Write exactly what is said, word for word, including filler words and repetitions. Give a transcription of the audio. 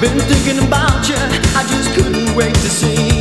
been thinking about you. I just couldn't wait to see